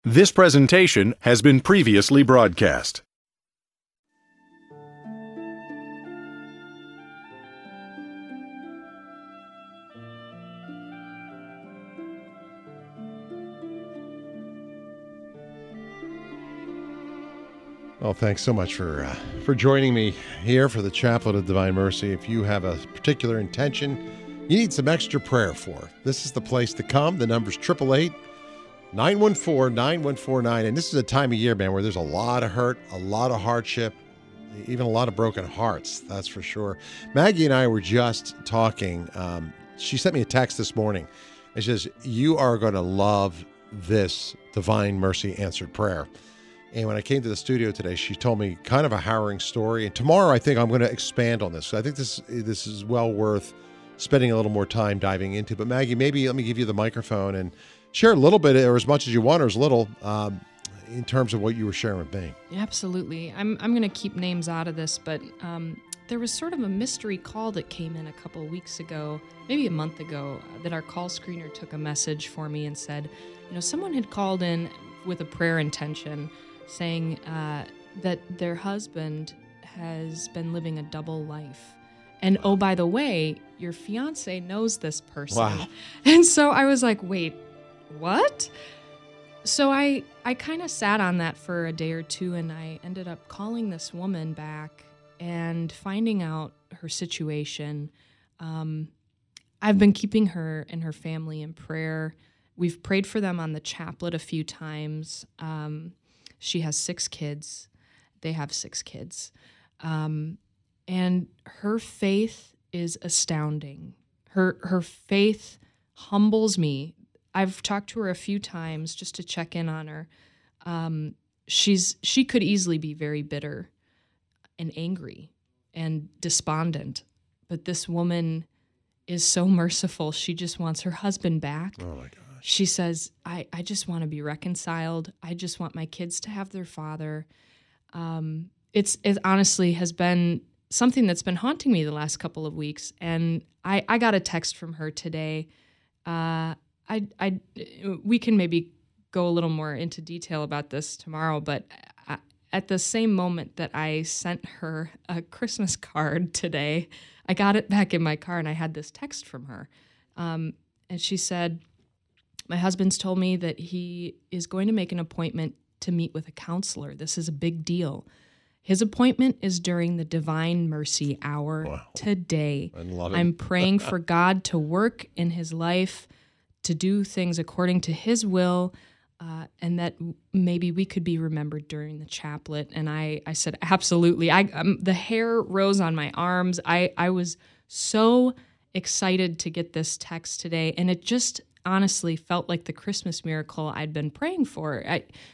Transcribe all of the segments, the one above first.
This presentation has been previously broadcast. Well, thanks so much for joining me here for the Chaplet of Divine Mercy. If you have a particular intention you need some extra prayer for, this is the place to come. The number's 888-914-9149. And this is a time of year, man, where there's a lot of hurt, a lot of hardship, even a lot of broken hearts, that's for sure. Maggie and I were just talking. She sent me a text this morning. It says, you are going to love this Divine Mercy answered prayer. And when I came to the studio today, she told me kind of a harrowing story. And tomorrow, I think I'm going to expand on this. I think this is well worth spending a little more time diving into. But Maggie, maybe let me give you the microphone and share a little bit, or as much as you want, or as little, in terms of what you were sharing with me. Absolutely. I'm going to keep names out of this, but there was sort of a mystery call that came in a couple of weeks ago, maybe a month ago, that our call screener took a message for me and said, someone had called in with a prayer intention, saying that their husband has been living a double life. And oh, by the way, your fiance knows this person. Wow. And so I was like, wait, what? So I kind of sat on that for a day or two, and I ended up calling this woman back and finding out her situation. I've been keeping her and her family in prayer. We've prayed for them on the chaplet a few times. She has 6 kids. They have 6 kids. And her faith is astounding. Her faith humbles me. I've talked to her a few times just to check in on her. She could easily be very bitter and angry and despondent, but this woman is so merciful. She just wants her husband back. Oh my gosh. She says, I just want to be reconciled. I just want my kids to have their father. It honestly has been something that's been haunting me the last couple of weeks. And I got a text from her today. We can maybe go a little more into detail about this tomorrow, but at the same moment that I sent her a Christmas card today, I got it back in my car and I had this text from her. And she said, my husband's told me that he is going to make an appointment to meet with a counselor. This is a big deal. His appointment is during the Divine Mercy Hour today. I love it. I'm praying for God to work in his life, to do things according to his will, and that maybe we could be remembered during the chaplet. And I said, absolutely. The hair rose on my arms. I was so excited to get this text today, and it just honestly felt like the Christmas miracle I'd been praying for.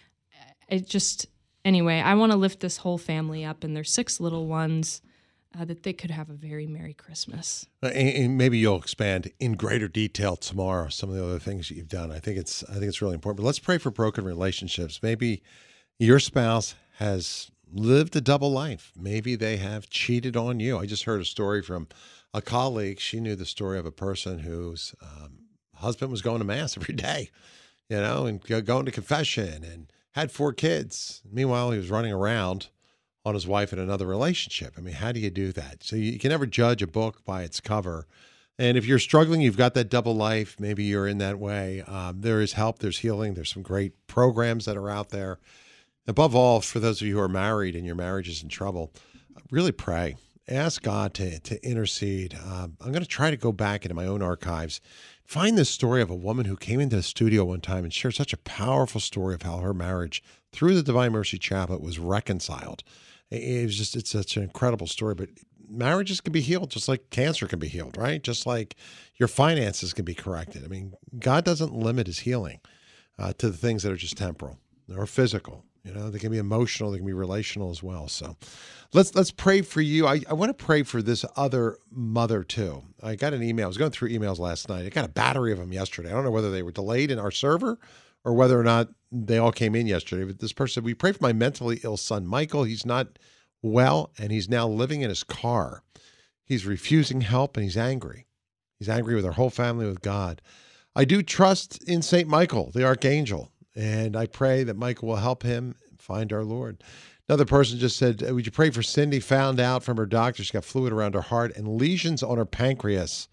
Anyway, I want to lift this whole family up and their 6 little ones, that they could have a very Merry Christmas. And maybe you'll expand in greater detail tomorrow some of the other things that you've done. I think it's really important. But let's pray for broken relationships. Maybe your spouse has lived a double life. Maybe they have cheated on you. I just heard a story from a colleague. She knew the story of a person whose husband was going to mass every day, and going to confession and had 4 kids. Meanwhile, he was running around on his wife in another relationship. I mean, how do you do that? So you can never judge a book by its cover. And if you're struggling, you've got that double life, maybe you're in that way. There is help, there's healing, there's some great programs that are out there. Above all, for those of you who are married and your marriage is in trouble, really pray. Ask God to intercede. I'm going to try to go back into my own archives, find this story of a woman who came into the studio one time and shared such a powerful story of how her marriage through the Divine Mercy Chaplet was reconciled. It's such an incredible story, but marriages can be healed just like cancer can be healed, right? Just like your finances can be corrected. I mean, God doesn't limit his healing to the things that are just temporal or physical. They can be emotional, they can be relational as well. So let's pray for you. I want to pray for this other mother too. I got an email. I was going through emails last night. I got a battery of them yesterday. I don't know whether they were delayed in our server or whether or not they all came in yesterday. But this person, we pray for my mentally ill son, Michael. He's not well, and he's now living in his car. He's refusing help, and he's angry. He's angry with our whole family, with God. I do trust in St. Michael, the archangel, And I pray that Michael will help him find our Lord. Another person just said, would you pray for Cindy? Found out from her doctor she's got fluid around her heart and lesions on her pancreas.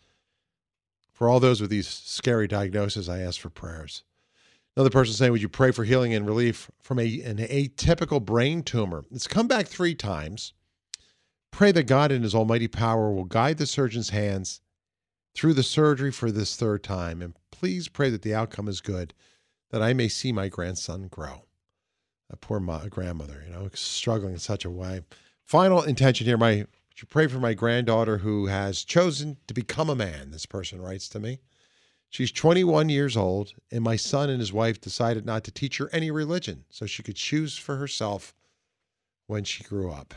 For all those with these scary diagnoses, I ask for prayers. Another person saying, would you pray for healing and relief from an atypical brain tumor? It's come back 3 times. Pray that God in his almighty power will guide the surgeon's hands through the surgery for this 3rd time. And please pray that the outcome is good, that I may see my grandson grow. A poor grandmother, struggling in such a way. Final intention here, would you pray for my granddaughter who has chosen to become a man, this person writes to me. She's 21 years old, and my son and his wife decided not to teach her any religion so she could choose for herself when she grew up.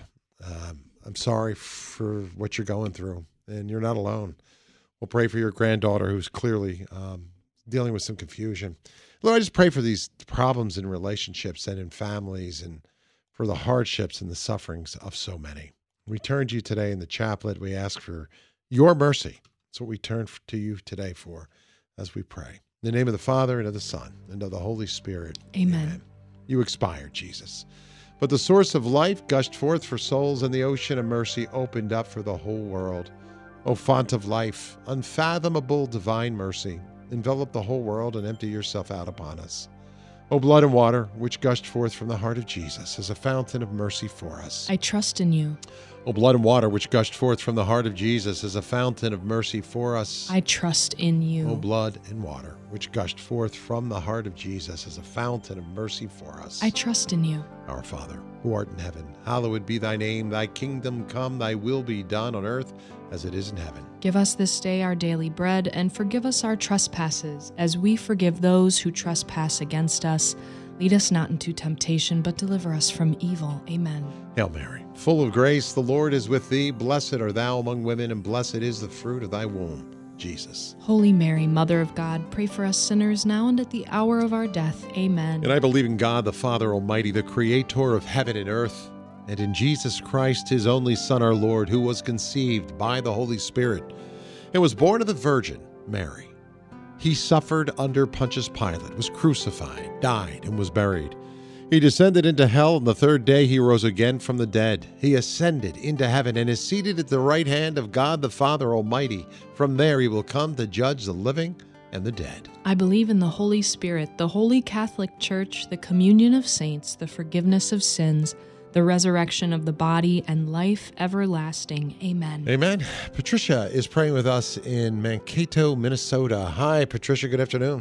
I'm sorry for what you're going through, and you're not alone. We'll pray for your granddaughter who's clearly dealing with some confusion. Lord, I just pray for these problems in relationships and in families and for the hardships and the sufferings of so many. We turn to you today in the chaplet. We ask for your mercy. That's what we turn to you today for as we pray. In the name of the Father, and of the Son, and of the Holy Spirit. Amen. You expired, Jesus. But the source of life gushed forth for souls, and the ocean of mercy opened up for the whole world. O font of life, unfathomable divine mercy, envelop the whole world and empty yourself out upon us. O blood and water, which gushed forth from the heart of Jesus as a fountain of mercy for us. I trust in you. O blood and water, which gushed forth from the heart of Jesus as a fountain of mercy for us. I trust in you. O blood and water, which gushed forth from the heart of Jesus as a fountain of mercy for us. I trust in you. Our Father, who art in heaven, hallowed be thy name. Thy kingdom come, thy will be done on earth as it is in heaven. Give us this day our daily bread, and forgive us our trespasses, as we forgive those who trespass against us. Lead us not into temptation, but deliver us from evil. Amen. Hail Mary, full of grace, the Lord is with thee. Blessed art thou among women, and blessed is the fruit of thy womb, Jesus. Holy Mary, Mother of God, pray for us sinners now and at the hour of our death. Amen. And I believe in God, the Father Almighty, the creator of heaven and earth, and in Jesus Christ, his only Son, our Lord, who was conceived by the Holy Spirit and was born of the Virgin Mary. He suffered under Pontius Pilate, was crucified, died, and was buried. He descended into hell, and the 3rd day he rose again from the dead. He ascended into heaven and is seated at the right hand of God the Father Almighty. From there he will come to judge the living and the dead. I believe in the Holy Spirit, the Holy Catholic Church, the communion of saints, the forgiveness of sins, the resurrection of the body, and life everlasting. Amen. Amen. Patricia is praying with us in Mankato, Minnesota. Hi, Patricia. Good afternoon.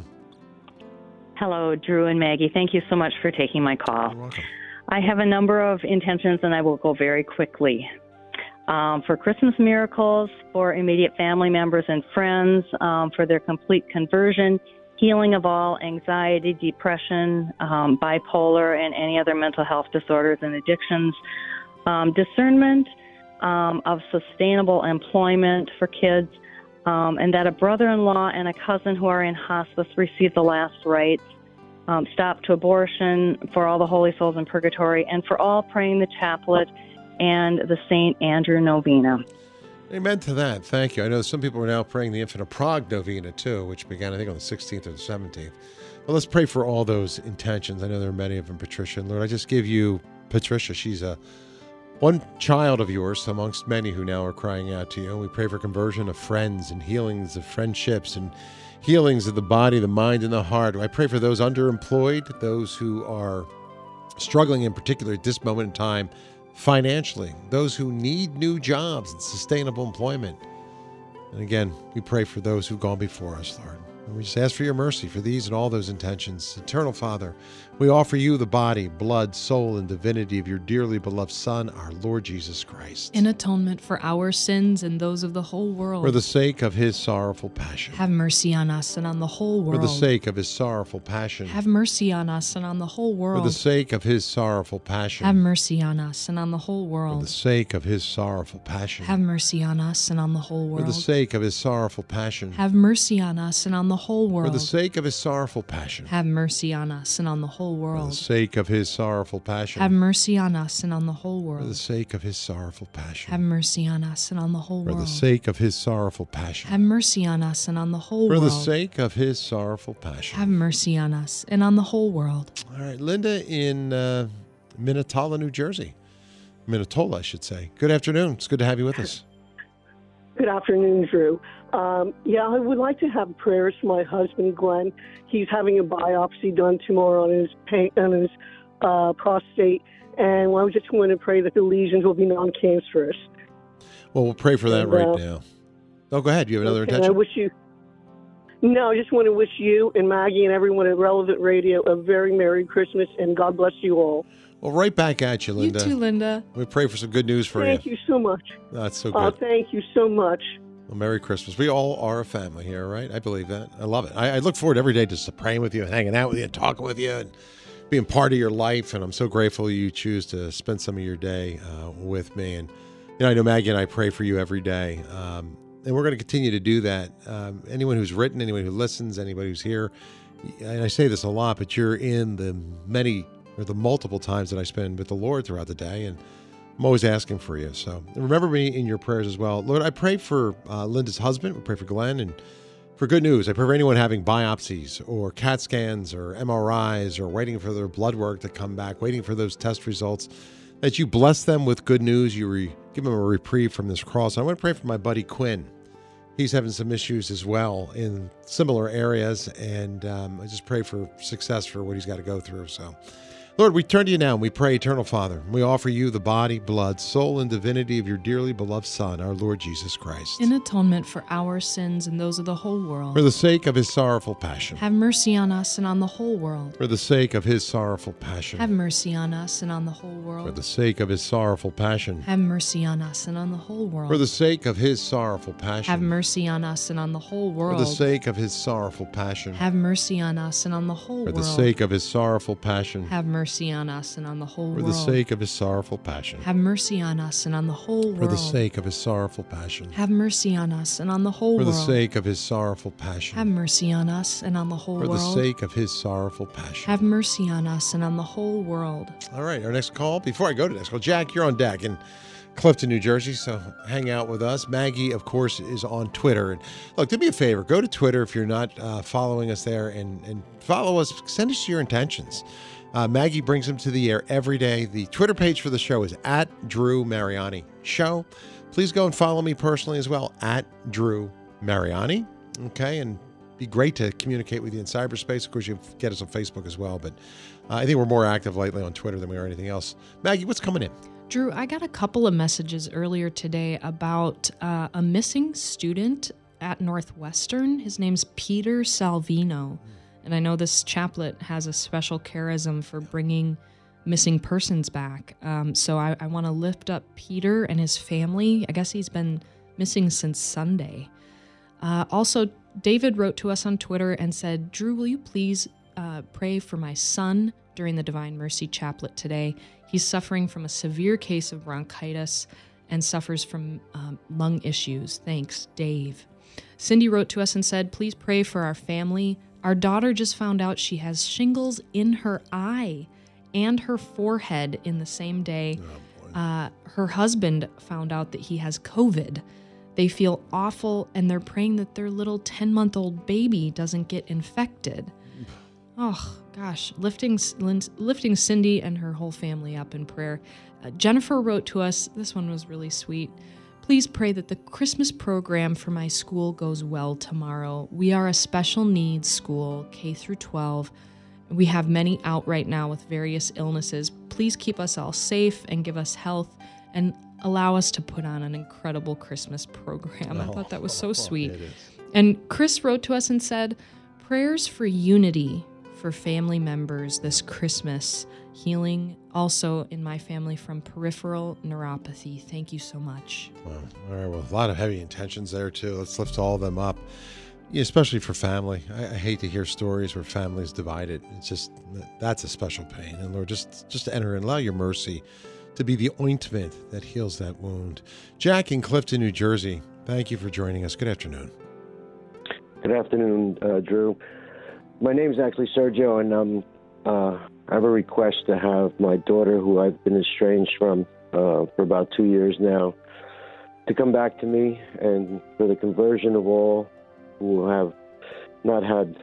Hello, Drew and Maggie. Thank you so much for taking my call. You're welcome. I have a number of intentions, and I will go very quickly. For Christmas miracles, for immediate family members and friends, for their complete conversion, healing of all anxiety, depression, bipolar, and any other mental health disorders and addictions, discernment of sustainable employment for kids, and that a brother-in-law and a cousin who are in hospice receive the last rites, stop to abortion, for all the holy souls in purgatory, and for all praying the chaplet and the St. Andrew Novena. Amen to that. Thank you. I know some people are now praying the Infant of Prague Novena, too, which began, I think, on the 16th or the 17th. But let's pray for all those intentions. I know there are many of them, Patricia. And Lord, I just give you Patricia. She's one child of yours amongst many who now are crying out to you. And we pray for conversion of friends and healings of friendships and healings of the body, the mind, and the heart. I pray for those underemployed, those who are struggling in particular at this moment in time financially, those who need new jobs and sustainable employment. And again, we pray for those who've gone before us, Lord. And we just ask for your mercy for these and all those intentions. Eternal Father, we offer you the body, blood, soul, and divinity of your dearly beloved Son, our Lord Jesus Christ. In atonement for our sins and those of the whole world. For the sake of his sorrowful passion. Have mercy on us and on the whole world. For the sake of his sorrowful passion. Have mercy on us and on the whole world. For the sake of his sorrowful passion. Have mercy on us and on the whole world. For the sake of his sorrowful passion. Have mercy on us and on the whole world. For the sake of his sorrowful passion. Have mercy on us and on the the whole For world. the sake of his sorrowful passion. Have mercy on us and on the whole For the world. sake of his sorrowful passion. Have mercy on us and on the whole For the world. sake of his sorrowful passion. Have mercy on us and on the whole For the world. sake of his sorrowful passion. Have mercy on us and on the whole For world. the sake of his sorrowful passion. Have mercy on us and on the whole world. All right, Linda in Minnetonka, New Jersey. Minnetonka, I should say. Good afternoon. It's good to have you with us. Good afternoon, Drew. I would like to have prayers for my husband, Glenn. He's having a biopsy done tomorrow on his prostate, and I just want to pray that the lesions will be non-cancerous. Well, we'll pray for that And, right now. Oh, go ahead. You have another Okay, intention? I just want to wish you and Maggie and everyone at Relevant Radio a very Merry Christmas, and God bless you all. Well, right back at you, Linda. You too, Linda. We pray for some good news for Thank you so much. That's so good. Thank you so much. Well, Merry Christmas. We all are a family here, right? I believe that. I love it. I look forward every day just to praying with you and hanging out with you and talking with you and being part of your life. And I'm so grateful you choose to spend some of your day with me. And I know Maggie and I pray for you every day. And we're going to continue to do that. Anyone who's written, anyone who listens, anybody who's here, and I say this a lot, but you're in the multiple times that I spend with the Lord throughout the day. And I'm always asking for you. So remember me in your prayers as well. Lord, I pray for Linda's husband. We pray for Glenn and for good news. I pray for anyone having biopsies or CAT scans or MRIs or waiting for their blood work to come back, waiting for those test results, that you bless them with good news. You give them a reprieve from this cross. I want to pray for my buddy Quinn. He's having some issues as well in similar areas. And I just pray for success for what he's got to go through. So Lord, we turn to you now and we pray, Eternal Father. We offer you the body, blood, soul, and divinity of your dearly beloved Son, our Lord Jesus Christ. In atonement for our sins and those of the whole world. For the sake of his sorrowful passion. Have mercy on us and on the whole world. For the sake of his sorrowful passion. Have mercy on us and on the whole For world. the sake of his sorrowful passion. Have mercy on us and on the whole world. For the sake of his sorrowful passion. Have mercy on us and on the whole world. For the sake of his sorrowful passion. Have mercy on us and on the whole For world. the sake of his sorrowful passion. Have mercy on us and on the whole For world. the sake of his sorrowful passion. Have mercy on us and on the whole world. For the sake of his sorrowful passion. Have mercy on us and on the whole For world. the sake of his sorrowful passion. Have mercy on us and on the whole For world. the sake of his sorrowful passion. Have mercy on us and on the whole world. All right, our next call. Before I go to next call, Jack, you're on deck in Clifton, New Jersey, so hang out with us. Maggie, of course, is on Twitter. And look, do me a favor. Go to Twitter if you're not following us there and follow us. Send us your intentions. Maggie brings them to the air every day. The Twitter page for the show is @Drew Show. Please go and follow me personally as well, @Drew Mariani. Okay, and be great to communicate with you in cyberspace. Of course, you can get us on Facebook as well, but I think we're more active lately on Twitter than we are anything else. Maggie, what's coming in? Drew, I got a couple of messages earlier today about a missing student at Northwestern. His name's Peter Salvino. And I know this chaplet has a special charism for bringing missing persons back. So I want to lift up Peter and his family. I guess he's been missing since Sunday. Also, David wrote to us on Twitter and said, Drew, will you please pray for my son during the Divine Mercy Chaplet today? He's suffering from a severe case of bronchitis and suffers from lung issues. Thanks, Dave. Cindy wrote to us and said, please pray for our family. Our daughter just found out she has shingles in her eye and her forehead in the same day. Her husband found out that he has COVID. They feel awful, and they're praying that their little 10-month-old baby doesn't get infected. Oh, gosh. Lifting Cindy and her whole family up in prayer. Jennifer wrote to us. This one was really sweet. Please pray that the Christmas program for my school goes well tomorrow. We are a special needs school, K through 12. We have many out right now with various illnesses. Please keep us all safe and give us health and allow us to put on an incredible Christmas program. I thought that was so sweet. It is. And Chris wrote to us and said, prayers for unity for family members this Christmas, healing also in my family from peripheral neuropathy. Thank you so much. Wow. All right. Well, a lot of heavy intentions there, too. Let's lift all of them up, especially for family. I hate to hear stories where families divided. It's just, that's a special pain. And Lord, just enter and allow your mercy to be the ointment that heals that wound. Jack in Clifton, New Jersey, thank you for joining us. Good afternoon. Good afternoon, Drew. My name is actually Sergio, and I have a request to have my daughter, who I've been estranged from for about 2 years now, to come back to me, and for the conversion of all who have not had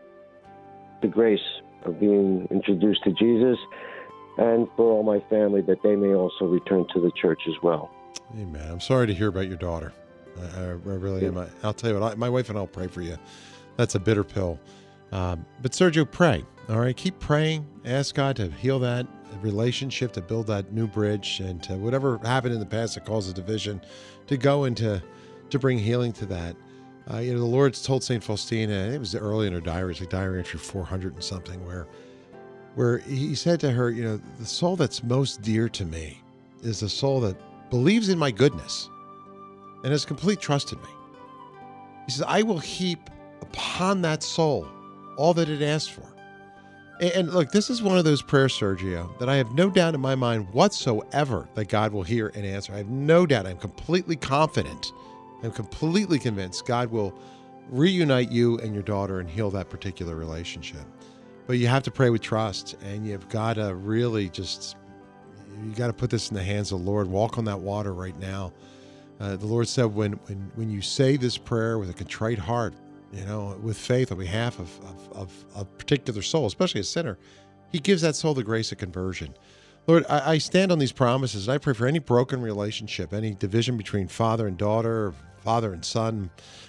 the grace of being introduced to Jesus, and for all my family, that they may also return to the church as well. Amen. I'm sorry to hear about your daughter. I really am. I'll tell you what, my wife and I'll pray for you. That's a bitter pill. But Sergio, pray. All right, keep praying. Ask God to heal that relationship, to build that new bridge, and to whatever happened in the past that caused a division, to go into to bring healing to that. The Lord's told St. Faustina, and it was early in her diary, it's like diary entry 400 and something, where he said to her, the soul that's most dear to me is the soul that believes in my goodness and has complete trust in me. He says, I will heap upon that soul all that it asks for. And look, this is one of those prayers, Sergio, that I have no doubt in my mind whatsoever that God will hear and answer. I have no doubt. I'm completely confident. I'm completely convinced God will reunite you and your daughter and heal that particular relationship. But you have to pray with trust, and you've got to really you got to put this in the hands of the Lord. Walk on that water right now. The Lord said when you say this prayer with a contrite heart, with faith on behalf of a particular soul, especially a sinner, he gives that soul the grace of conversion. Lord, I stand on these promises, and I pray for any broken relationship, any division between father and daughter, father and son,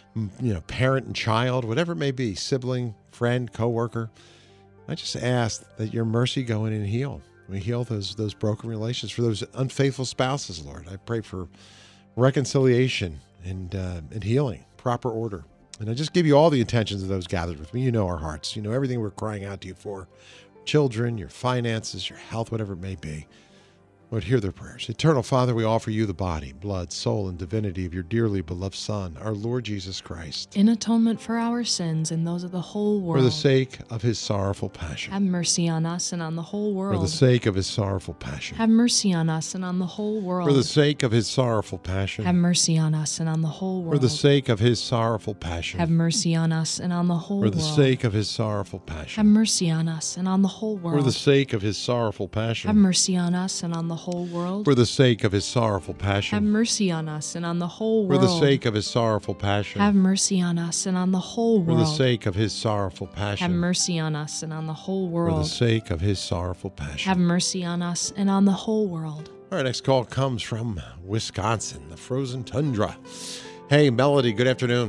parent and child, whatever it may be, sibling, friend, coworker. I just ask that your mercy go in and heal. We heal those broken relations. For those unfaithful spouses, Lord, I pray for reconciliation and healing, proper order. And I just give you all the intentions of those gathered with me. You know our hearts. You know everything we're crying out to you for. Children, your finances, your health, whatever it may be. Lord, hear their prayers. Eternal Father, we offer you the body, blood, soul, and divinity of your dearly beloved Son, our Lord Jesus Christ. In atonement for our sins and those of the whole world. For the sake of his sorrowful passion. Have mercy on us and on the whole world. For the sake of his sorrowful passion. Have mercy on us and on the whole world. For the sake of his sorrowful passion. Have mercy on us and on the whole world. For the sake of his sorrowful passion. Have mercy on us and on the whole world. For the sake of his sorrowful passion. Have mercy on us and on the whole world. For the sake of his sorrowful passion. Have mercy on us and on the whole world. For the sake of his sorrowful passion. Have mercy on us and on the whole For world. the sake of his sorrowful passion. Have mercy on us and on the whole world. For the sake of his sorrowful passion. Have mercy on us and on the whole world. For the sake of his sorrowful passion. Have mercy on us and on the whole world. All right, next call comes from Wisconsin, the frozen tundra. Hey, Melody, good afternoon.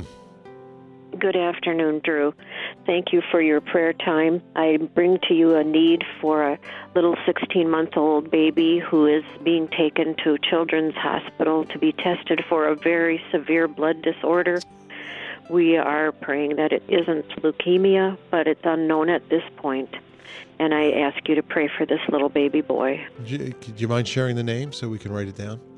Good afternoon, Drew. Thank you for your prayer time. I bring to you a need for a little 16-month-old baby who is being taken to Children's Hospital to be tested for a very severe blood disorder. We are praying that it isn't leukemia, but it's unknown at this point. And I ask you to pray for this little baby boy. Do you mind sharing the name so we can write it down?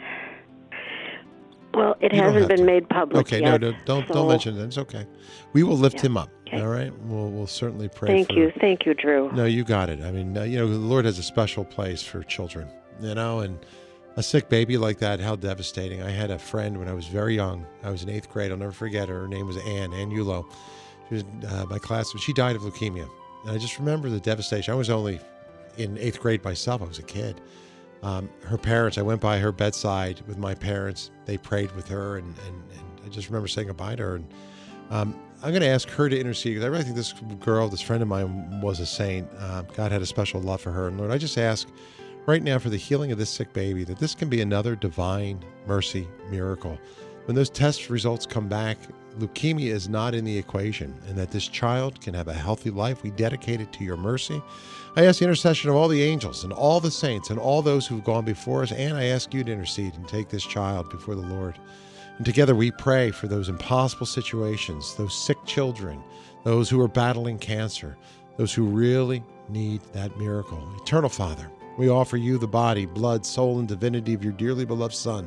Well, it hasn't been made public yet. Okay, no, don't mention it. It's okay. We will lift him up. Okay. All right, we'll certainly pray. Thank you, Drew. No, you got it. I mean, the Lord has a special place for children. And a sick baby like that, how devastating. I had a friend when I was very young. I was in 8th grade. I'll never forget her. Her name was Ann Ulo. She was my classmate. She died of leukemia, and I just remember the devastation. I was only in 8th grade myself. I was a kid. Her parents, I went by her bedside with my parents. They prayed with her, and I just remember saying goodbye to her. And I'm going to ask her to intercede, because I really think this girl, this friend of mine, was a saint. God had a special love for her. And Lord, I just ask right now for the healing of this sick baby, that this can be another divine mercy miracle. When those test results come back, leukemia is not in the equation, and that this child can have a healthy life. We dedicate it to your mercy. I ask the intercession of all the angels and all the saints and all those who've gone before us, and I ask you to intercede and take this child before the Lord. And together we pray for those impossible situations, those sick children, those who are battling cancer, those who really need that miracle. Eternal Father, we offer you the body, blood, soul, and divinity of your dearly beloved Son,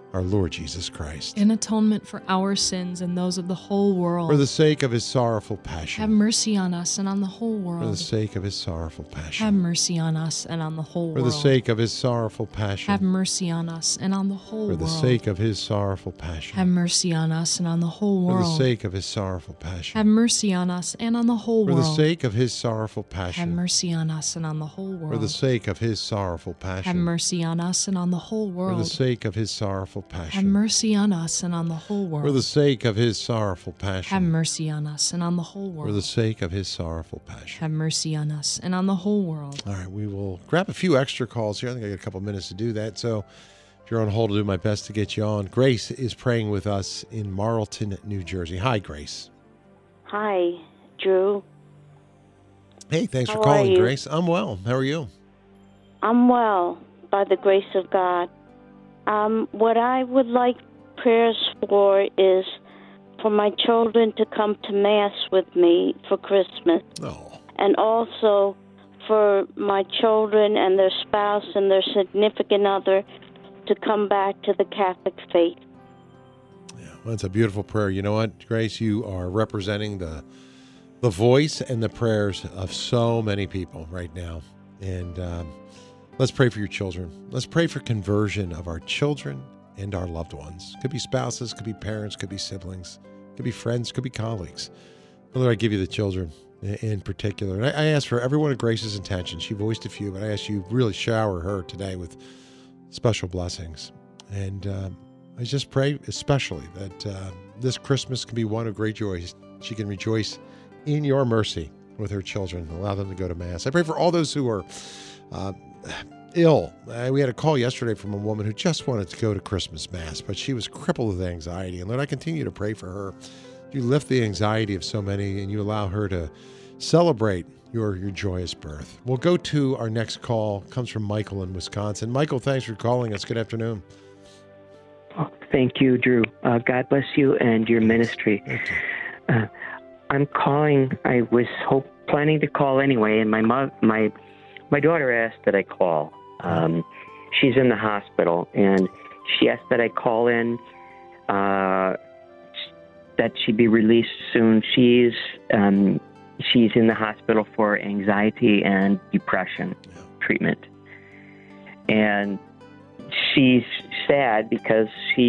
our Lord Jesus Christ. In atonement for our sins and those of the whole world. For the sake of his sorrowful passion. Have mercy on us and on the whole world. For the sake of his sorrowful passion. Have mercy on us and on the whole world. For the sake of his sorrowful passion. Have mercy on us and on the whole world. For the sake of his sorrowful passion. Have mercy on us and on the whole world. For the sake of his sorrowful passion. Have mercy on us and on the whole For world. the sake of his sorrowful passion. Have mercy on us and on the whole world. For the sake of his sorrowful passion. Have mercy on us and on the whole world. For the sake of his sorrowful passion. Have mercy on us and on the whole world. For the sake of his sorrowful passion. Have mercy on us and on the whole world. For the sake of his sorrowful passion. Have mercy on us and on the whole world. All right, we will grab a few extra calls here. I think I got a couple minutes to do that. So if you're on hold, I'll do my best to get you on. Grace is praying with us in Marlton, New Jersey. Hi, Grace. Hi, Drew. Hey, thanks for How calling, are you? Grace. I'm well. How are you? I'm well, by the grace of God. What I would like prayers for is for my children to come to Mass with me for Christmas. Oh. And also for my children and their spouse and their significant other to come back to the Catholic faith. Yeah, well, that's a beautiful prayer. You know what, Grace? You are representing the voice and the prayers of so many people right now. And let's pray for your children. Let's pray for conversion of our children and our loved ones. Could be spouses, could be parents, could be siblings, could be friends, could be colleagues. Lord, I give you the children in particular. And I ask for every one of Grace's intentions. She voiced a few, but I ask you really shower her today with special blessings. And I just pray especially that this Christmas can be one of great joy. She can rejoice in your mercy with her children. Allow them to go to Mass. I pray for all those who are ill. We had a call yesterday from a woman who just wanted to go to Christmas Mass, but she was crippled with anxiety. And Lord, I continue to pray for her. You lift the anxiety of so many and you allow her to celebrate your joyous birth. We'll go to our next call. It comes from Michael in Wisconsin. Michael, thanks for calling us. Good afternoon. Oh, thank you, Drew. God bless you and your ministry. I'm calling. I was planning to call anyway, and my daughter asked that I call. She's in the hospital, and she asked that I call in, that she be released soon. She's in the hospital for anxiety and depression treatment, and she's sad because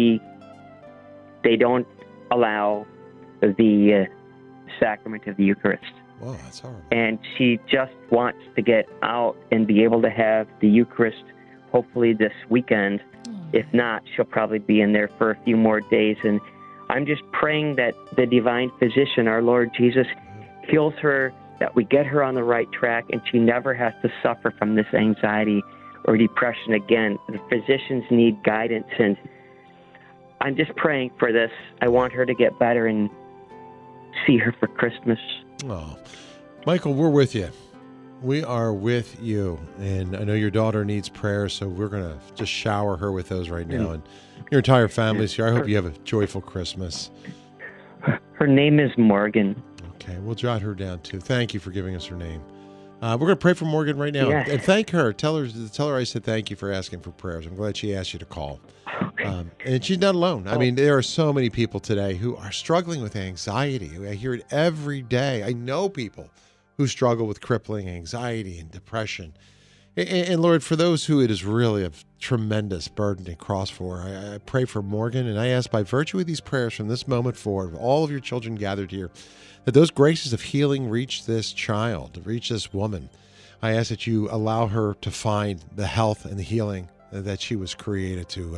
they don't allow the sacrament of the Eucharist. Wow, that's horrible. And she just wants to get out and be able to have the Eucharist hopefully this weekend. If not, she'll probably be in there for a few more days. And I'm just praying that the divine physician, our Lord Jesus, heals her, that we get her on the right track, and she never has to suffer from this anxiety or depression again. The physicians need guidance, and I'm just praying for this. I want her to get better and see her for Christmas. Oh, Michael, we're with you. We are with you. And I know your daughter needs prayer, so we're going to just shower her with those right now. And your entire family's here. I hope you have a joyful Christmas. Her name is Morgan. Okay, we'll jot her down too. Thank you for giving us her name. We're going to pray for Morgan right now. Yes. And thank her. Tell her I said thank you for asking for prayers. I'm glad she asked you to call. Okay. And she's not alone. I mean, there are so many people today who are struggling with anxiety. I hear it every day. I know people who struggle with crippling anxiety and depression. And Lord, for those who it is really a tremendous burden and cross for, I pray for Morgan, and I ask by virtue of these prayers from this moment forward, all of your children gathered here, that those graces of healing reach this child, reach this woman. I ask that you allow her to find the health and the healing that she was created to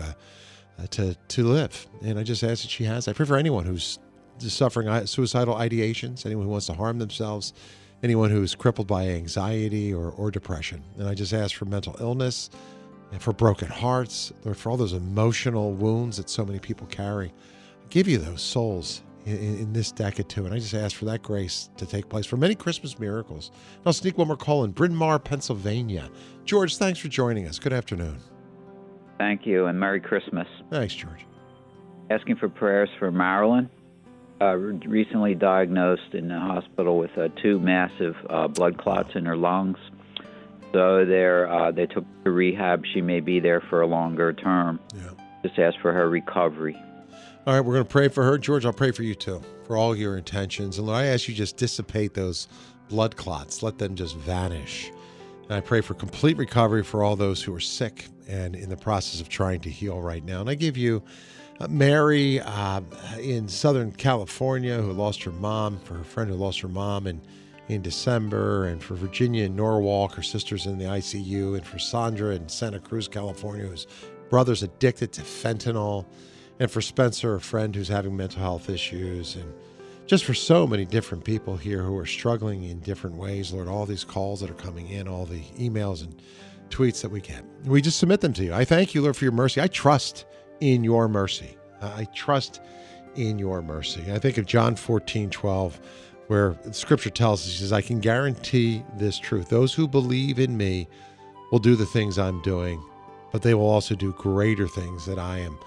live. And I just ask that she has. I pray for anyone who's suffering suicidal ideations, anyone who wants to harm themselves, anyone who is crippled by anxiety or depression. And I just ask for mental illness and for broken hearts, Lord, for all those emotional wounds that so many people carry. I give you those souls in this decade too. And I just ask for that grace to take place for many Christmas miracles. And I'll sneak one more call in. Bryn Mawr, Pennsylvania. George, thanks for joining us. Good afternoon. Thank you, and Merry Christmas. Thanks, George. Asking for prayers for Marilyn, recently diagnosed in the hospital with 2 massive blood clots in her lungs. So they took her to rehab. She may be there for a longer term. Yeah. Just ask for her recovery. All right, we're going to pray for her. George, I'll pray for you too, for all your intentions. And Lord, I ask you just dissipate those blood clots. Let them just vanish. And I pray for complete recovery for all those who are sick and in the process of trying to heal right now. And I give you Mary in Southern California who lost her mom, for her friend who lost her mom in December, and for Virginia in Norwalk, her sister's in the ICU, and for Sandra in Santa Cruz, California, whose brother's addicted to fentanyl, and for Spencer, a friend who's having mental health issues, and just for so many different people here who are struggling in different ways. Lord, all these calls that are coming in, all the emails and tweets that we get, we just submit them to you. I thank you, Lord, for your mercy. I trust in your mercy. I trust in your mercy. I think of John 14:12, where Scripture tells us, he says, I can guarantee this truth. Those who believe in me will do the things I'm doing, but they will also do greater things that I am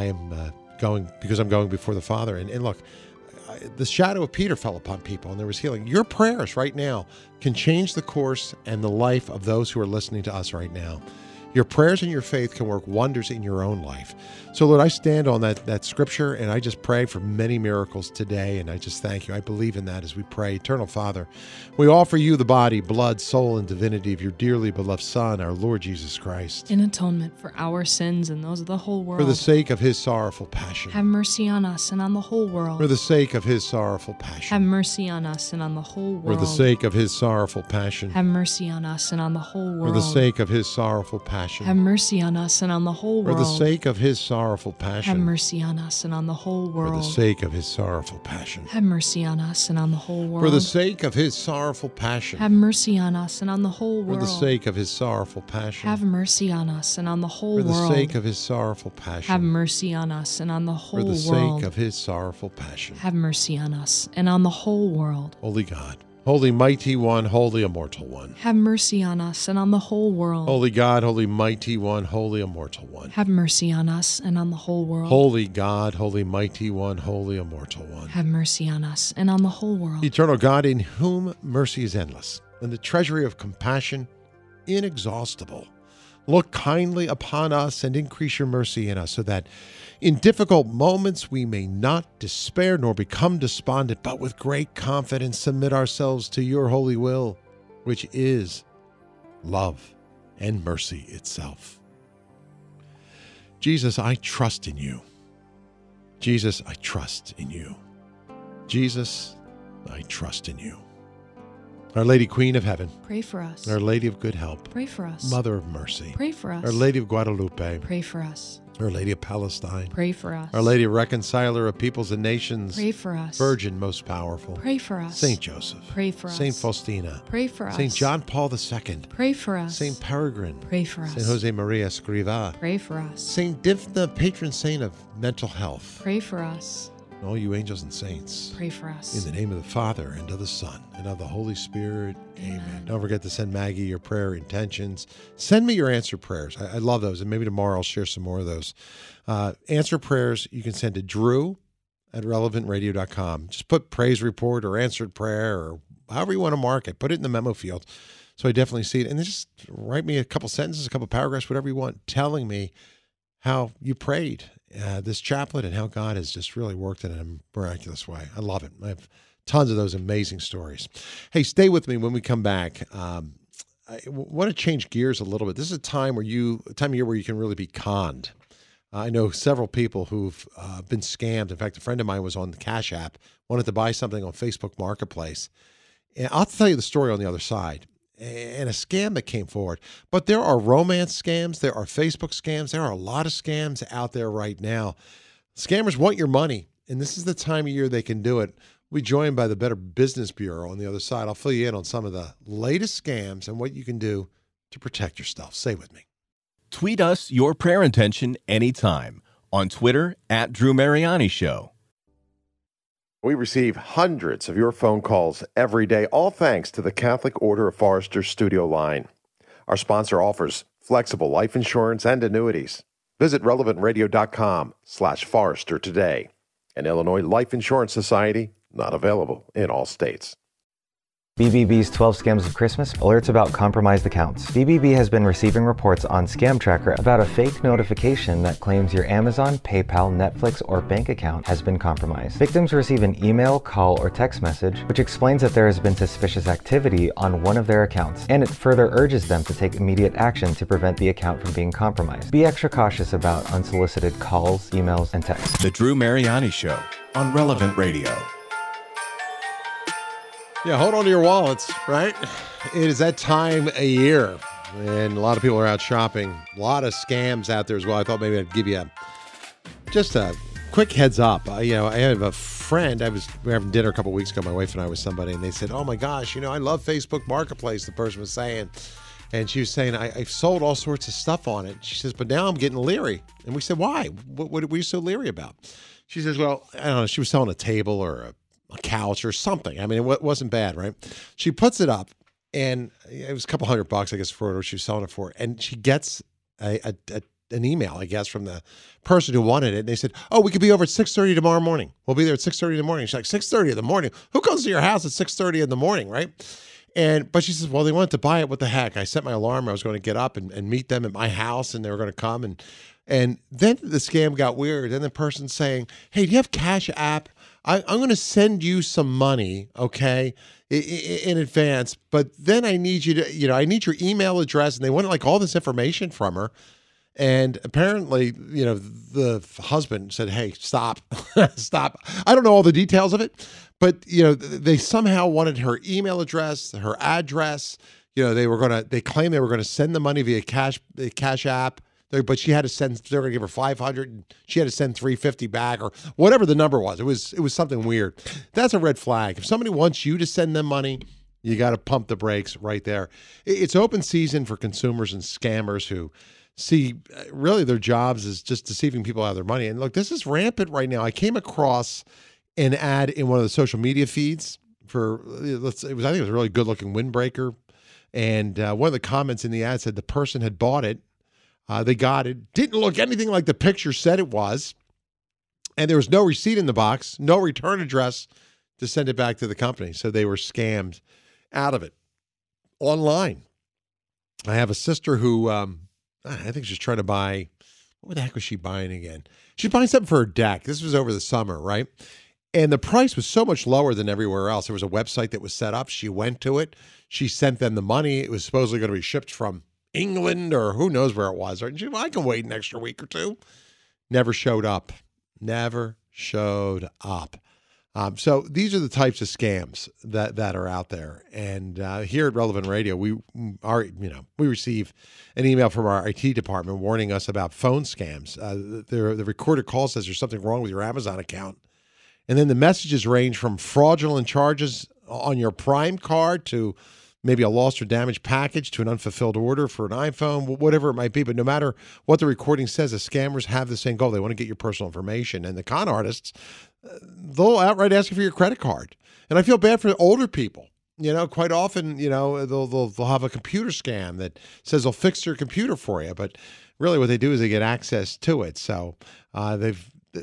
going, because I'm going before the Father. And look, the shadow of Peter fell upon people and there was healing. Your prayers right now can change the course and the life of those who are listening to us right now. Your prayers and your faith can work wonders in your own life. So, Lord, I stand on that scripture, and I just pray for many miracles today, and I just thank you. I believe in that as we pray. Eternal Father, we offer you the body, blood, soul, and divinity of your dearly beloved Son, our Lord Jesus Christ. In atonement for our sins and those of the whole world. For the sake of his sorrowful passion. Have mercy on us and on the whole world. For the sake of his sorrowful passion. Have mercy on us and on the whole world. For the sake of his sorrowful passion. Have mercy on us and on the whole world. For the sake of his sorrowful passion. Have mercy on us and on the whole world. For the sake of his sorrowful passion. Have mercy on us and on the whole world. For the sake of his sorrowful passion. Have mercy on us and on the whole world. For the sake of his sorrowful passion. Have mercy on us and on the whole world. For the sake of his sorrowful passion. Have mercy on us and on the whole world. For the sake of his sorrowful passion. Have mercy on us and on the whole world. For the sake of his sorrowful passion. Have mercy on us and on the whole world. Holy God, Holy Mighty One, Holy Immortal One. Have mercy on us and on the whole world. Holy God, Holy Mighty One, Holy Immortal One. Have mercy on us and on the whole world. Holy God, Holy Mighty One, Holy Immortal One. Have mercy on us and on the whole world. Eternal God, in whom mercy is endless, and the treasury of compassion inexhaustible. Look kindly upon us and increase your mercy in us, so that in difficult moments we may not despair nor become despondent, but with great confidence submit ourselves to your holy will, which is love and mercy itself. Jesus, I trust in you. Jesus, I trust in you. Jesus, I trust in you. Our Lady Queen of Heaven, pray for us. Our Lady of Good Help, pray for us. Mother of Mercy, pray for us. Our Lady of Guadalupe, pray for us. Our Lady of Palestine, pray for us. Our Lady Reconciler of Peoples and Nations, pray for us. Virgin Most Powerful, pray for us. Saint Joseph, pray for us. Saint Faustina, pray for us. Saint John Paul II, pray for us. Saint Peregrine, pray for us. Saint Jose Maria Escrivá, pray for us. Saint Dymphna, patron saint of mental health, pray for us. And all you angels and saints, pray for us. In the name of the Father, and of the Son, and of the Holy Spirit. Amen. Don't forget to send Maggie your prayer intentions. Send me your answer prayers. I love those, and maybe tomorrow I'll share some more of those. Answer prayers you can send to drew@relevantradio.com. Just put praise report or answered prayer or however you want to mark it. Put it in the memo field so I definitely see it. And then just write me a couple sentences, a couple paragraphs, whatever you want, telling me how you prayed this chaplet and how God has just really worked in a miraculous way. I love it. I have tons of those amazing stories. Hey, stay with me when we come back. I want to change gears a little bit. This is a time of year where you can really be conned. I know several people who've been scammed. In fact, a friend of mine was on the Cash App, wanted to buy something on Facebook Marketplace. And I'll tell you the story on the other side. And a scam that came forward. But there are romance scams. There are Facebook scams. There are a lot of scams out there right now. Scammers want your money, and this is the time of year they can do it. We'll be joined by the Better Business Bureau on the other side. I'll fill you in on some of the latest scams and what you can do to protect yourself. Stay with me. Tweet us your prayer intention anytime on Twitter @DrewMariani-Show. We receive hundreds of your phone calls every day, all thanks to the Catholic Order of Forester Studio Line. Our sponsor offers flexible life insurance and annuities. Visit relevantradio.com/Forester today. An Illinois Life Insurance Society, not available in all states. BBB's 12 Scams of Christmas alerts about compromised accounts. BBB has been receiving reports on Scam Tracker about a fake notification that claims your Amazon, PayPal, Netflix, or bank account has been compromised. Victims receive an email, call, or text message which explains that there has been suspicious activity on one of their accounts, and it further urges them to take immediate action to prevent the account from being compromised. Be extra cautious about unsolicited calls, emails, and texts. The Drew Mariani Show on Relevant Radio. Yeah, hold on to your wallets, right? It is that time of year, and a lot of people are out shopping. A lot of scams out there as well. I thought maybe I'd give you just a quick heads up. I have a friend. We were having dinner a couple weeks ago. My wife and I with somebody, and they said, "Oh my gosh, I love Facebook Marketplace." The person was saying, and she was saying, "I've sold all sorts of stuff on it." She says, "But now I'm getting leery." And we said, "Why? What were you so leery about?" She says, "Well, I don't know." She was selling a table or a couch or something. I mean, it wasn't bad, right? She puts it up, and it was a couple $100, I guess, for what she was selling it for. And she gets an email, I guess, from the person who wanted it. And they said, "Oh, we could be over at 6:30 tomorrow morning. We'll be there at 6:30 in the morning." She's like, 6:30 in the morning? Who goes to your house at 6:30 in the morning, right? But she says, "Well, they wanted to buy it. What the heck? I set my alarm. I was going to get up and meet them at my house, and they were going to come." And then the scam got weird. Then the person's saying, "Hey, do you have Cash App? I'm going to send you some money, okay, in advance, but then I need you to, I need your email address." And they wanted like all this information from her. And apparently, the husband said, "Hey, stop, stop." I don't know all the details of it, but, they somehow wanted her email address, her address. They claimed they were going to send the money via Cash App. But she had to send. They were going to give her $500, and she had to send $350 back, or whatever the number was. It was something weird. That's a red flag. If somebody wants you to send them money, you got to pump the brakes right there. It's open season for consumers and scammers who see really their jobs as just deceiving people out of their money. And look, this is rampant right now. I came across an ad in one of the social media feeds for I think it was a really good looking windbreaker, and one of the comments in the ad said the person had bought it. They got it. Didn't look anything like the picture said it was. And there was no receipt in the box, no return address to send it back to the company. So they were scammed out of it online. I have a sister who I think she's trying to buy, what the heck was she buying again? She's buying something for her deck. This was over the summer, right? And the price was so much lower than everywhere else. There was a website that was set up. She went to it. She sent them the money. It was supposedly going to be shipped from England or who knows where it was. And she, "I can wait an extra week or two." Never showed up. Never showed up. So these are the types of scams that are out there. And here at Relevant Radio, we receive an email from our IT department warning us about phone scams. The recorded call says there's something wrong with your Amazon account. And then the messages range from fraudulent charges on your Prime card to maybe a lost or damaged package to an unfulfilled order for an iPhone, whatever it might be. But no matter what the recording says, the scammers have the same goal. They want to get your personal information. And the con artists, they'll outright ask you for your credit card. And I feel bad for older people. Quite often, they'll have a computer scam that says they'll fix your computer for you. But really what they do is they get access to it. So the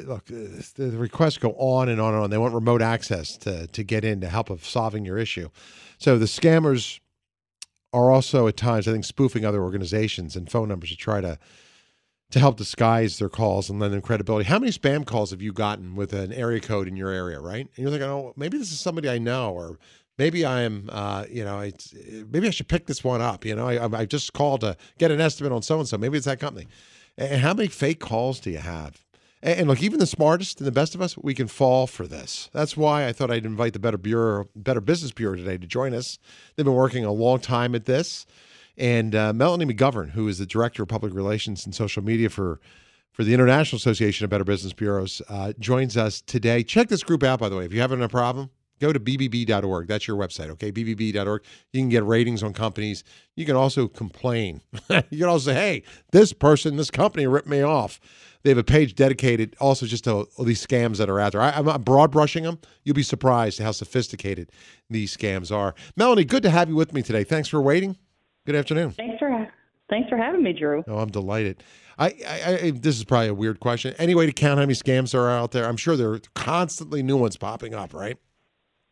requests go on and on and on. They want remote access to get in to help of solving your issue. So the scammers are also at times, I think, spoofing other organizations and phone numbers to try to help disguise their calls and lend them credibility. How many spam calls have you gotten with an area code in your area, right? And you're thinking, "Oh, maybe this is somebody I know," or maybe I am, maybe I should pick this one up. I just called to get an estimate on so-and-so. Maybe it's that company. And how many fake calls do you have? And look, even the smartest and the best of us, we can fall for this. That's why I thought I'd invite the Better Business Bureau today to join us. They've been working a long time at this. And Melanie McGovern, who is the Director of Public Relations and Social Media for the International Association of Better Business Bureaus, joins us today. Check this group out, by the way. If you're having a problem, go to bbb.org. That's your website, okay? bbb.org. You can get ratings on companies. You can also complain. You can also say, "Hey, this company ripped me off." They have a page dedicated also just to all these scams that are out there. I'm not broad brushing them. You'll be surprised how sophisticated these scams are. Melanie, good to have you with me today. Thanks for waiting. Good afternoon. Thanks for having me, Drew. Oh, I'm delighted. This is probably a weird question. Any way to count how many scams there are out there? I'm sure there are constantly new ones popping up, right? It's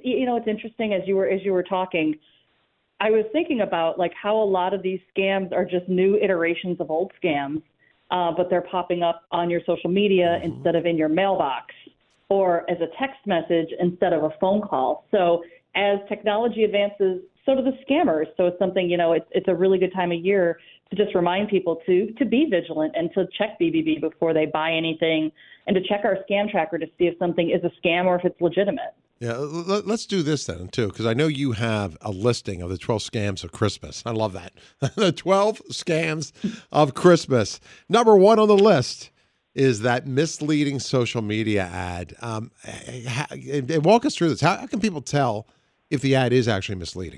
it's interesting as you were talking. I was thinking about like how a lot of these scams are just new iterations of old scams, but they're popping up on your social media instead of in your mailbox or as a text message instead of a phone call. So as technology advances, so do the scammers. So it's something, it's a really good time of year to just remind people to be vigilant and to check BBB before they buy anything and to check our scam tracker to see if something is a scam or if it's legitimate. Yeah, let's do this then, too, because I know you have a listing of the 12 scams of Christmas. I love that. The 12 scams of Christmas. Number one on the list is that misleading social media ad. And walk us through this. How can people tell if the ad is actually misleading?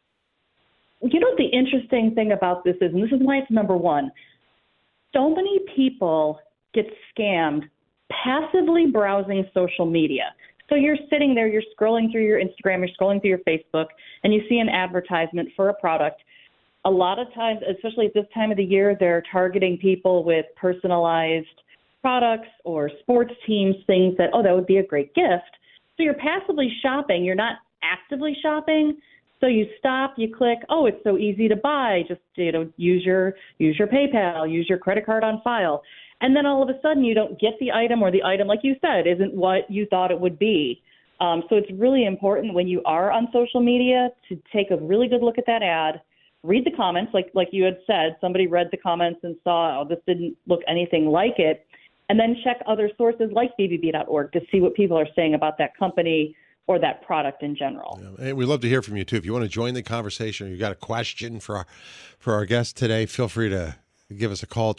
The interesting thing about this is, and this is why it's number one, so many people get scammed passively browsing social media. So you're sitting there, you're scrolling through your Instagram, you're scrolling through your Facebook, and you see an advertisement for a product. A lot of times, especially at this time of the year, they're targeting people with personalized products or sports teams, things that would be a great gift. So you're passively shopping. You're not actively shopping. So you stop, you click, it's so easy to buy. Just, use your PayPal, use your credit card on file. And then all of a sudden you don't get the item, or the item, like you said, isn't what you thought it would be. So it's really important when you are on social media to take a really good look at that ad, read the comments, like you had said, somebody read the comments and saw, this didn't look anything like it, and then check other sources like BBB.org to see what people are saying about that company or that product in general. Yeah, and we'd love to hear from you, too. If you want to join the conversation or you got a question for our guest today, feel free to give us a call,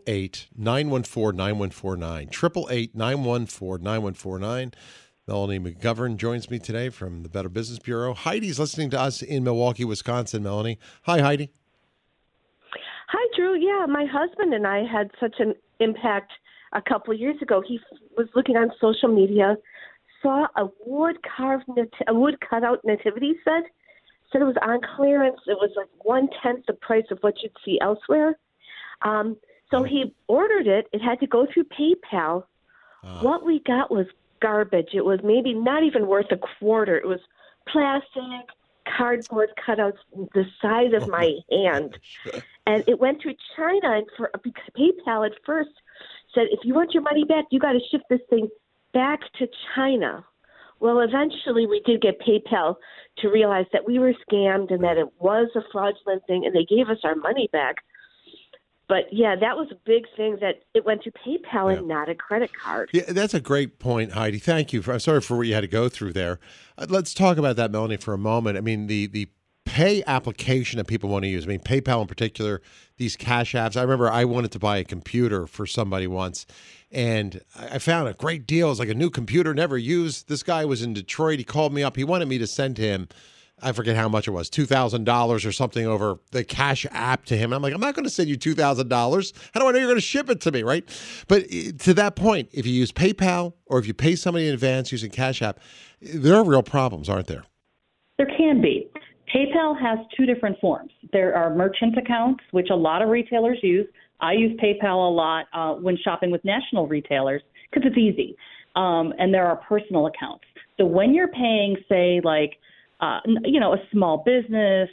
888-914-9149, 888-914-9149. Melanie McGovern joins me today from the Better Business Bureau. Heidi's listening to us in Milwaukee, Wisconsin, Melanie. Hi, Heidi. Hi, Drew. Yeah, my husband and I had such an impact a couple of years ago. He was looking on social media, saw a wood cutout nativity set, said it was on clearance. It was like 1/10 the price of what you'd see elsewhere. So he ordered it. It had to go through PayPal. What we got was garbage. It was maybe not even worth a quarter. It was plastic, cardboard cutouts the size of my hand. And it went through China, and because PayPal at first said, if you want your money back, you got to ship this thing back to China. Well, eventually we did get PayPal to realize that we were scammed and that it was a fraudulent thing, and they gave us our money back. But, yeah, that was a big thing, that it went to PayPal and not a credit card. Yeah, that's a great point, Heidi. Thank you. I'm sorry for what you had to go through there. Let's talk about that, Melanie, for a moment. I mean, the pay application that people want to use. I mean, PayPal in particular, these cash apps. I remember I wanted to buy a computer for somebody once, and I found a great deal. It was like a new computer, never used. This guy was in Detroit. He called me up. He wanted me to send him, I forget how much it was, $2,000 or something over the cash app to him. I'm like, I'm not going to send you $2,000. How do I know you're going to ship it to me, right? But to that point, if you use PayPal or if you pay somebody in advance using Cash App, there are real problems, aren't there? There can be. PayPal has two different forms. There are merchant accounts, which a lot of retailers use. I use PayPal a lot when shopping with national retailers because it's easy. And there are personal accounts. So when you're paying, say, like, a small business,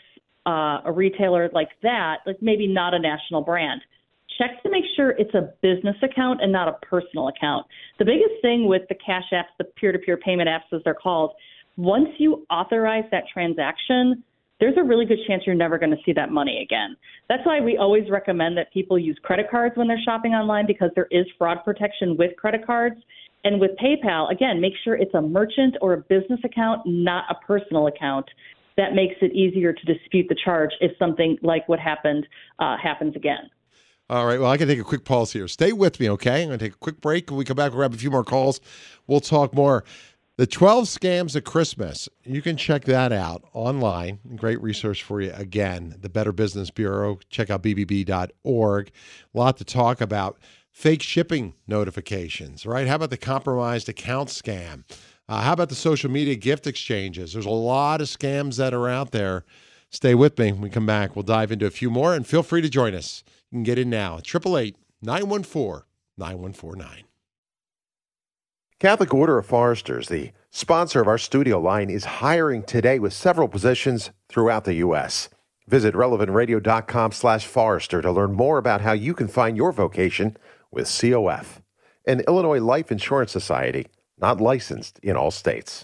a retailer like that, like maybe not a national brand, check to make sure it's a business account and not a personal account. The biggest thing with the cash apps, the peer-to-peer payment apps as they're called, once you authorize that transaction, there's a really good chance you're never going to see that money again. That's why we always recommend that people use credit cards when they're shopping online, because there is fraud protection with credit cards. And with PayPal, again, make sure it's a merchant or a business account, not a personal account. That makes it easier to dispute the charge if something like what happened happens again. All right. Well, I can take a quick pause here. Stay with me, okay? I'm going to take a quick break. When we come back, we'll grab a few more calls. We'll talk more. The 12 Scams of Christmas. You can check that out online. Great resource for you. Again, the Better Business Bureau. Check out bbb.org. A lot to talk about. Fake shipping notifications, right? How about the compromised account scam? How about the social media gift exchanges? There's a lot of scams that are out there. Stay with me. When we come back, we'll dive into a few more, and feel free to join us. You can get in now. 888-914-9149. Catholic Order of Foresters, the sponsor of our studio line, is hiring today with several positions throughout the U.S. Visit relevantradio.com/Forester to learn more about how you can find your vocation with COF, an Illinois Life Insurance Society, not licensed in all states.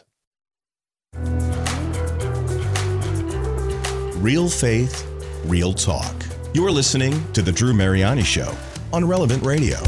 Real faith, real talk. You're listening to The Drew Mariani Show on Relevant Radio.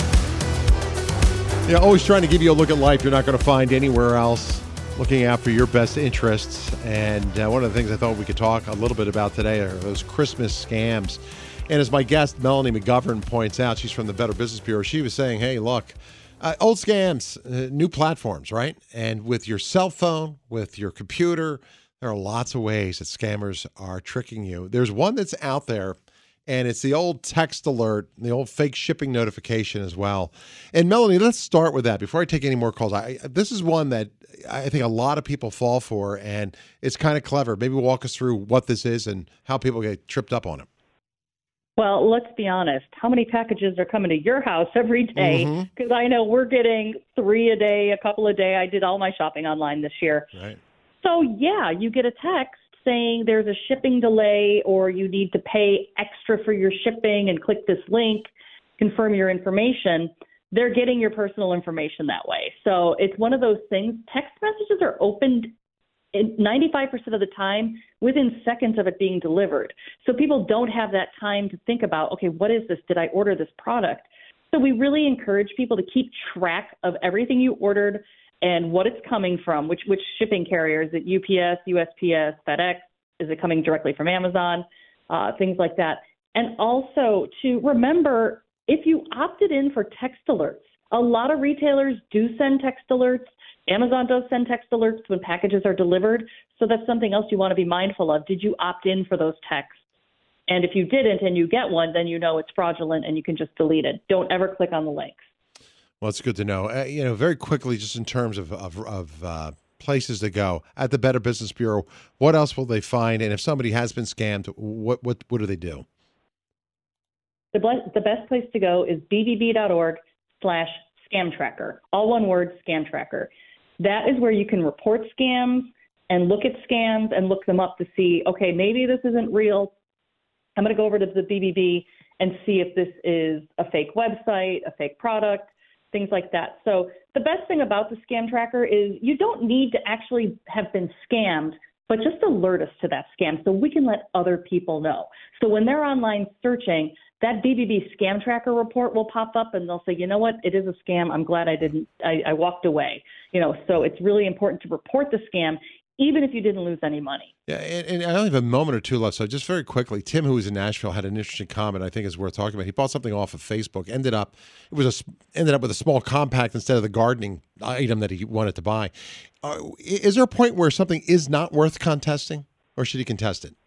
Yeah, always trying to give you a look at life you're not going to find anywhere else, looking out for your best interests. And one of the things I thought we could talk a little bit about today are those Christmas scams. And as my guest, Melanie McGovern, points out, she's from the Better Business Bureau, she was saying, hey, look, old scams, new platforms, right? And with your cell phone, with your computer, there are lots of ways that scammers are tricking you. There's one that's out there, and it's the old text alert, the old fake shipping notification as well. And Melanie, let's start with that before I take any more calls. This is one that I think a lot of people fall for, and it's kind of clever. Maybe walk us through what this is and how people get tripped up on it. Well, let's be honest. How many packages are coming to your house every day? Because I know we're getting 3 a day, a couple a day. I did all my shopping online this year. Right. So, yeah, you get a text saying there's a shipping delay or you need to pay extra for your shipping and click this link, confirm your information. They're getting your personal information that way. So it's one of those things. Text messages are opened 95% of the time within seconds of it being delivered. So people don't have that time to think about, okay, what is this? Did I order this product? So we really encourage people to keep track of everything you ordered and what it's coming from, which shipping carrier. Is it UPS, USPS, FedEx? Is it coming directly from Amazon? Things like that. And also to remember, if you opted in for text alerts, a lot of retailers do send text alerts. Amazon does send text alerts when packages are delivered. So that's something else you want to be mindful of. Did you opt in for those texts? And if you didn't and you get one, then you know it's fraudulent and you can just delete it. Don't ever click on the links. Well, it's good to know. Very quickly, just in terms of places to go at the Better Business Bureau, what else will they find? And if somebody has been scammed, what do they do? The best place to go is bbb.org/scam tracker. All one word, scam tracker. That is where you can report scams and look at scams and look them up to see, okay, maybe this isn't real. I'm going to go over to the BBB and see if this is a fake website, a fake product, things like that. So the best thing about the scam tracker is you don't need to actually have been scammed, but just alert us to that scam so we can let other people know. So when they're online searching, that BBB scam tracker report will pop up and they'll say, you know what, it is a scam. I'm glad I walked away. So it's really important to report the scam, even if you didn't lose any money. Yeah, and I only have a moment or two left, so just very quickly, Tim, who was in Nashville, had an interesting comment I think is worth talking about. He bought something off of Facebook, ended up with a small compact instead of the gardening item that he wanted to buy. Is there a point where something is not worth contesting, or should he contest it?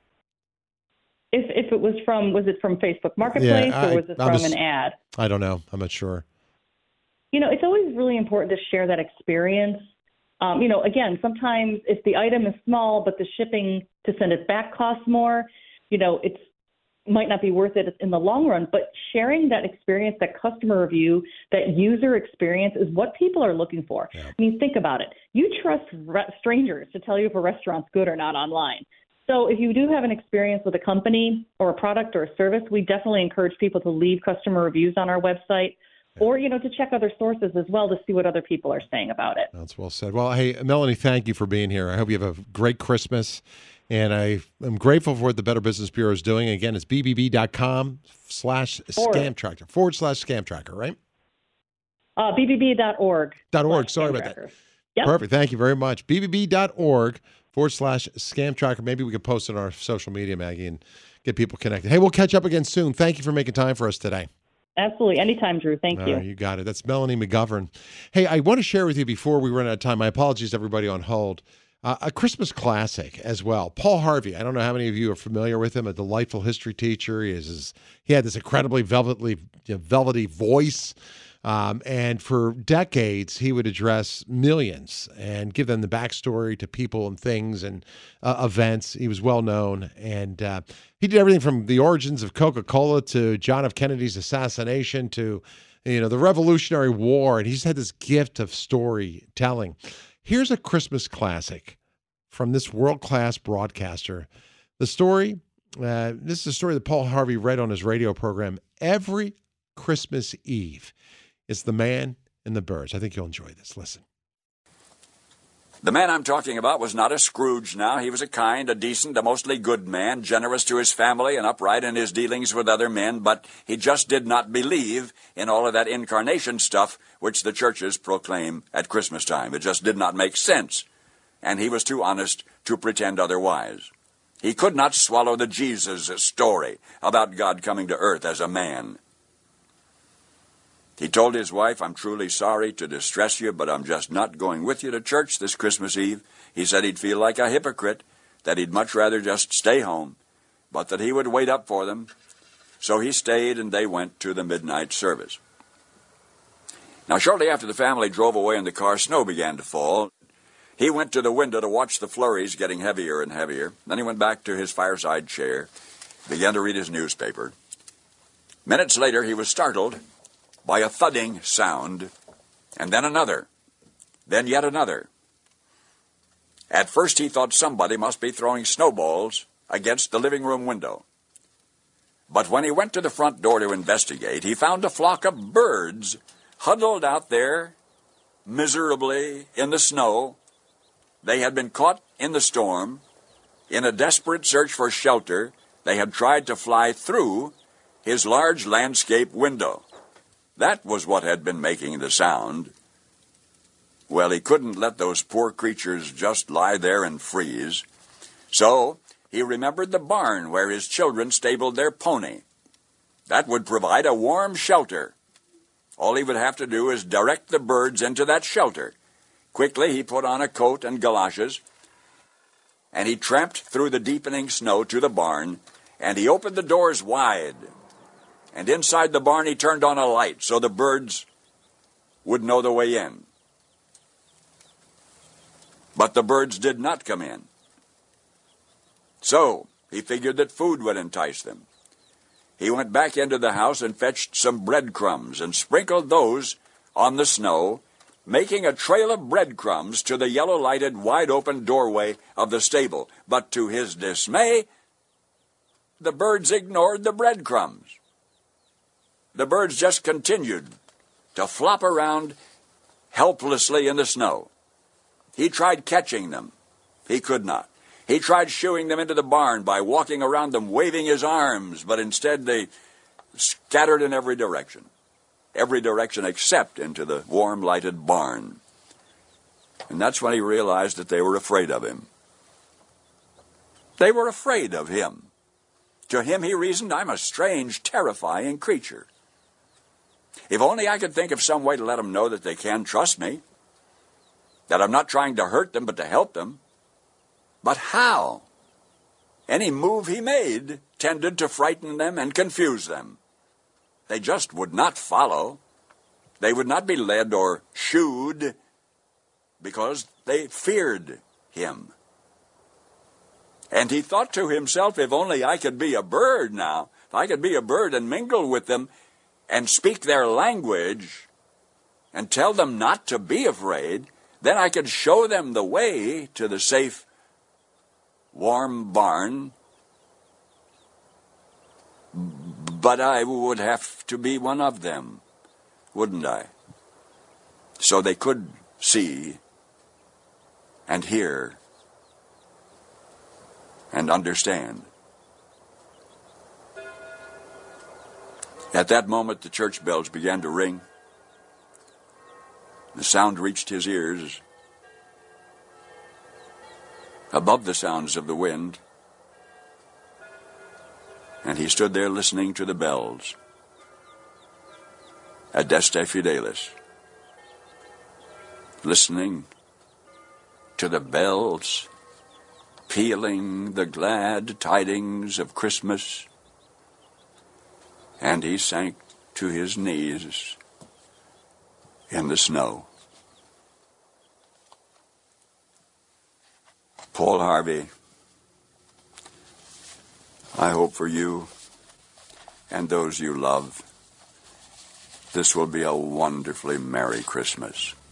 If it was it from Facebook Marketplace or was it from an ad? I don't know. I'm not sure. It's always really important to share that experience. Again, sometimes if the item is small, but the shipping to send it back costs more, it might not be worth it in the long run. But sharing that experience, that customer review, that user experience is what people are looking for. Yeah. I mean, think about it. You trust strangers to tell you if a restaurant's good or not online. So if you do have an experience with a company or a product or a service, we definitely encourage people to leave customer reviews on our website. Or, to check other sources as well to see what other people are saying about it. That's well said. Well, hey, Melanie, thank you for being here. I hope you have a great Christmas. And I am grateful for what the Better Business Bureau is doing. Again, it's bbb.com/scam tracker, /scam tracker, right? bbb.org. Sorry about that. Yep. Perfect. Thank you very much. bbb.org/scam tracker. Maybe we could post it on our social media, Maggie, and get people connected. Hey, we'll catch up again soon. Thank you for making time for us today. Absolutely. Anytime, Drew. Thank you. You got it. That's Melanie McGovern. Hey, I want to share with you before we run out of time, my apologies to everybody on hold, a Christmas classic as well. Paul Harvey. I don't know how many of you are familiar with him, a delightful history teacher. He had this incredibly velvety voice. And for decades, he would address millions and give them the backstory to people and things and events. He was well known. And he did everything from the origins of Coca-Cola to John F. Kennedy's assassination to the Revolutionary War, and he's had this gift of storytelling. Here's a Christmas classic from this world-class broadcaster. The story, this is a story that Paul Harvey read on his radio program every Christmas Eve. It's The Man and the Birds. I think you'll enjoy this. Listen. The man I'm talking about was not a Scrooge now. He was a kind, a decent, a mostly good man, generous to his family and upright in his dealings with other men, but he just did not believe in all of that incarnation stuff which the churches proclaim at Christmas time. It just did not make sense, and he was too honest to pretend otherwise. He could not swallow the Jesus story about God coming to earth as a man. He told his wife, "I'm truly sorry to distress you, but I'm just not going with you to church this Christmas Eve." He said he'd feel like a hypocrite, that he'd much rather just stay home, but that he would wait up for them. So he stayed, and they went to the midnight service. Now, shortly after the family drove away in the car, snow began to fall. He went to the window to watch the flurries getting heavier and heavier. Then he went back to his fireside chair, began to read his newspaper. Minutes later, he was startled by a thudding sound, and then another, then yet another. At first he thought somebody must be throwing snowballs against the living room window. But when he went to the front door to investigate, he found a flock of birds huddled out there miserably in the snow. They had been caught in the storm. In a desperate search for shelter, they had tried to fly through his large landscape window. That was what had been making the sound. Well, he couldn't let those poor creatures just lie there and freeze. So he remembered the barn where his children stabled their pony. That would provide a warm shelter. All he would have to do is direct the birds into that shelter. Quickly he put on a coat and galoshes, and he tramped through the deepening snow to the barn, and he opened the doors wide. And inside the barn he turned on a light so the birds would know the way in. But the birds did not come in. So he figured that food would entice them. He went back into the house and fetched some breadcrumbs and sprinkled those on the snow, making a trail of breadcrumbs to the yellow-lighted, wide-open doorway of the stable. But to his dismay, the birds ignored the breadcrumbs. The birds just continued to flop around helplessly in the snow. He tried catching them. He could not. He tried shooing them into the barn by walking around them, waving his arms, but instead they scattered in every direction except into the warm, lighted barn. And that's when he realized that they were afraid of him. They were afraid of him. To him, he reasoned, "I'm a strange, terrifying creature. If only I could think of some way to let them know that they can trust me, that I'm not trying to hurt them but to help them. But how? Any move he made tended to frighten them and confuse them. They just would not follow. They would not be led or shooed because they feared him. And he thought to himself, if only I could be a bird now, if I could be a bird and mingle with them and speak their language and tell them not to be afraid, then I could show them the way to the safe, warm barn. But I would have to be one of them, wouldn't I? So they could see and hear and understand. At that moment, the church bells began to ring. The sound reached his ears above the sounds of the wind, and he stood there listening to the bells. Adeste Fidelis. Listening to the bells pealing the glad tidings of Christmas, and he sank to his knees in the snow. Paul Harvey, I hope for you and those you love this will be a wonderfully Merry Christmas.